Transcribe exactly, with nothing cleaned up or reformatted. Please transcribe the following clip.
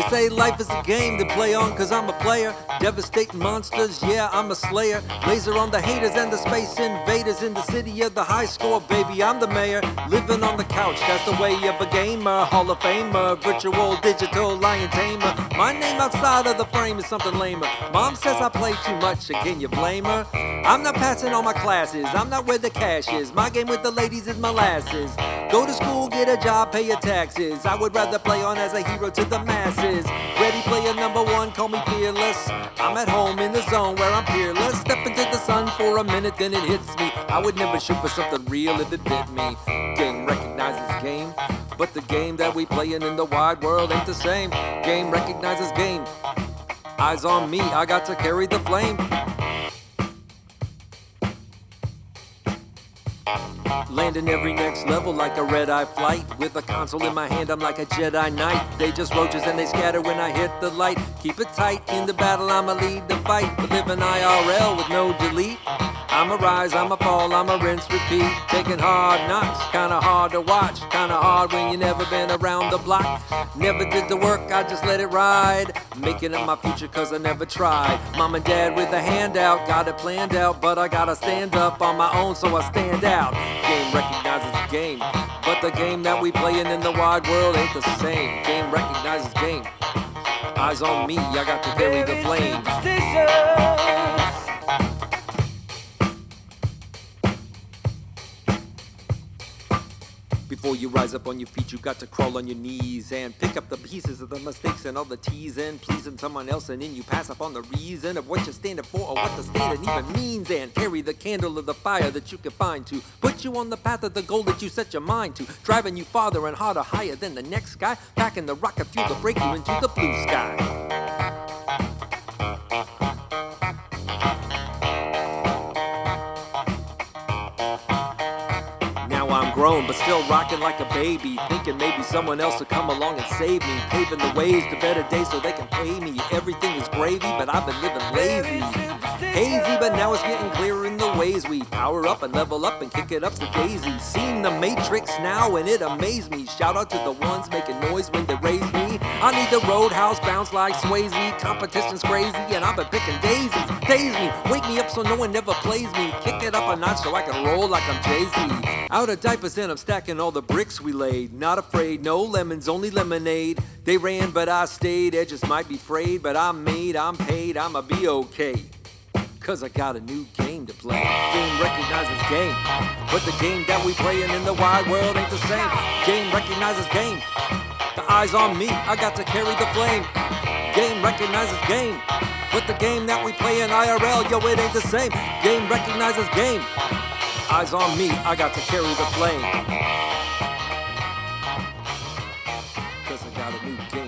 They say life is a game to play on cause I'm a player. Devastating monsters, yeah, I'm a slayer. Laser on the haters and the space invaders. In the city of the high score, baby, I'm the mayor. Living on the couch, that's the way of a gamer. Hall of Famer, virtual, digital, lion tamer. My name outside of the frame is something lamer. Mom says I play too much, and can you blame her? I'm not passing all my classes, I'm not where the cash is. My game with the ladies is molasses. Go to school, get a job, pay your taxes. I would rather play on as a hero to the masses. Ready player number one, call me fearless. I'm at home in the zone where I'm peerless. Step into the sun for a minute, then it hits me. I would never shoot for something real if it bit me. Game recognizes game, but the game that we playin' in the wide world ain't the same. Game recognizes game. Eyes on me, I got to carry the flame. Landing every next level like a red-eye flight. With a console in my hand, I'm like a Jedi Knight. They just roaches and they scatter when I hit the light. Keep it tight, in the battle I'ma lead the fight. But living I R L with no delete. I'ma rise, I'ma fall, I'ma rinse, repeat. Taking hard knocks, kinda hard to watch. Kinda hard when you never been around the block. Never did the work, I just let it ride. Making up my future cause I never tried. Mom and dad with a handout, got it planned out. But I gotta stand up on my own so I stand out. Game recognizes the game, but the game that we playin' in the wide world ain't the same. Game recognizes game. Eyes on me, I got to carry the flame. Before you rise up on your feet, you got to crawl on your knees and pick up the pieces of the mistakes and all the teasing, pleasing someone else, and then you pass up on the reason of what you're standing for or what the standing even means, and carry the candle of the fire that you can find to put you on the path of the goal that you set your mind to, driving you farther and harder, higher than the next guy, packing the rocket fuel to break you into the blue sky. I'm grown, but still rocking like a baby. Thinking maybe someone else will come along and save me. Paving the ways to better days so they can pay me. Everything is gravy, but I've been living lazy. Hazy, but now it's getting clearer in the ways we power up and level up and kick it up to daisy. Seen the Matrix now and it amazed me. Shout out to the ones making noise when they raise me. I need the roadhouse bounce like Swayze. Competition's crazy and I've been picking daisies. Daze me, wake me up so no one never plays me. Kick it up a notch so I can roll like I'm Jay-Z. Out of diapers and I'm stacking all the bricks we laid. Not afraid, no lemons, only lemonade. They ran but I stayed, edges might be frayed. But I'm made, I'm paid, I'ma be okay. Cause I got a new game to play. Game recognizes game, but the game that we playin' in the wide world ain't the same. Game recognizes game. The eyes on me, I got to carry the flame. Game recognizes game, but the game that we play in I R L, yo, it ain't the same. Game recognizes game. Eyes on me, I got to carry the flame. Cause I got a new game.